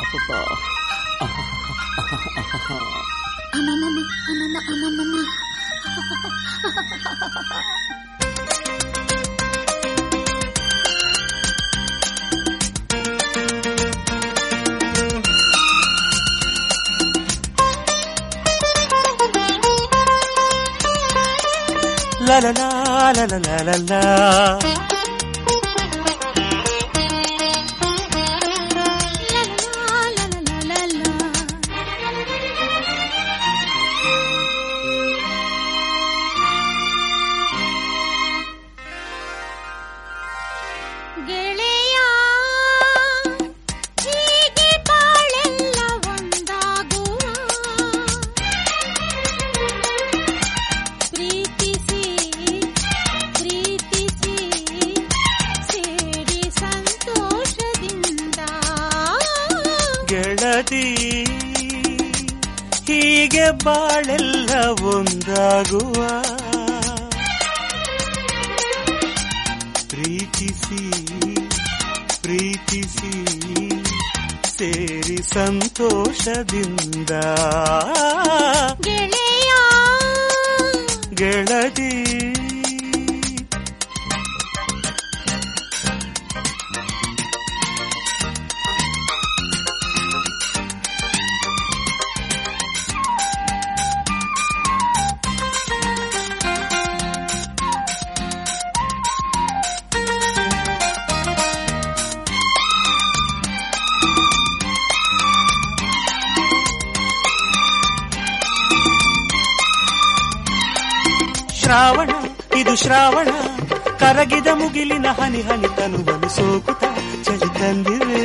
La la la la la la la la. ಹೀಗೆ ಬಾಳೆಲ್ಲ ಒಂದಾಗುವ ಪ್ರೀತಿಸಿ ಪ್ರೀತಿಸಿ ಸೇರಿ ಸಂತೋಷದಿಂದ ಗೆಳೆಯ ಗೆಳತಿ ಶ್ರಾವಣ ಇದು ಶ್ರಾವಣ ಕರಗಿದ ಮುಗಿಲಿನ ಹನಿ ಹನಿ ತನುವನ್ನು ಸೋಕುತ್ತ ಚಳಿ ತಂದಿವೆ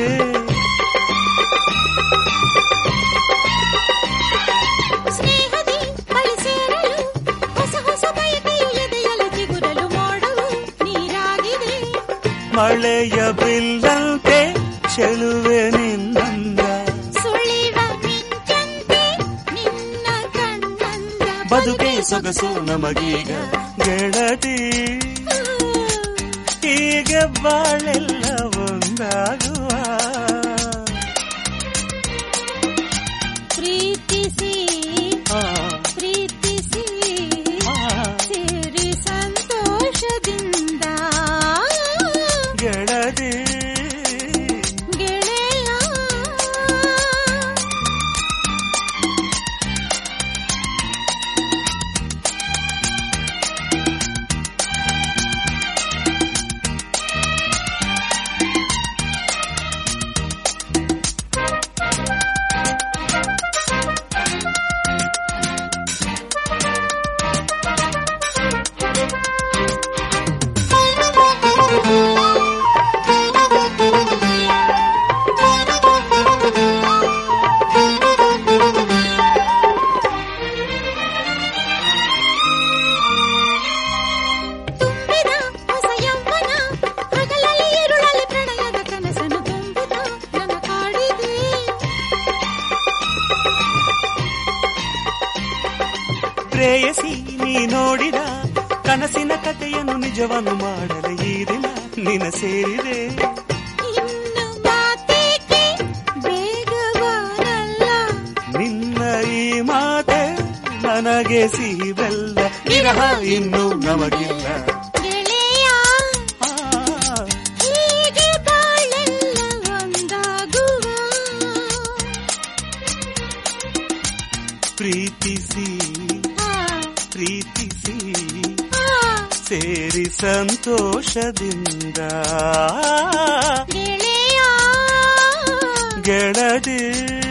ಸ್ನೇಹದಿ ಬಳಿ ಸೇರಲು ಹೊಸ ಹೊಸ ಬಯಕೆಯು ಎದೆಯಲು ಚಿಗುರಲು ಮೋಡವು ನೀರಾಗಿದೆ ಮಳೆಯ ಬಿಲ್ಲಂತೆ ಚೆಲುವೆ ನಿನ್ನಂದ ಸುಳಿವ ಮಿಂಚಂತೆ ನಿನ್ನ ಕಣ್ಣಂದ ಬದುಕೆ ಸೊಗಸು ನಮಗೀಗ ಗೆಳತಿ ಹೀಗೆ ಬಾಳೆಲ್ಲ ಒಂದಾಗುವ ಪ್ರೀತಿಸಿ ಪ್ರೀತಿಸಿ ಸೇರಿ ಸಂತೋಷದಿಂದ ಗೆಳತಿ ಗೆಳೆಯ ಪ್ರೇಯಸಿ ನೀ ನೋಡಿದ ಕನಸಿನ ಕಥೆಯನ್ನು ನಿಜವನ್ನು ಮಾಡಲು ಈ ದಿನ ನಿನ ಸೇರಿದೆ ಇನ್ನು ಮಾತೇಕೆ ಬೇಗವಾರಲ್ಲ ನಿನ್ನ ಈ ಮಾತೆ ನನಗೆ ಸಿಹಿಬೆಲ್ಲ ವಿರಹ ಇನ್ನೂ ನಮಗಿಲ್ಲ ಗೆಳೆಯ ಹೀಗೆ ಬಾಳೆಲ್ಲ ಒಂದಾಗುವ ಪ್ರೀತಿಸಿ ಪ್ರೀತಿಸಿ ಸೇರಿ ಸಂತೋಷದಿಂದ ಗೆಳೆಯ ಗೆಳತಿ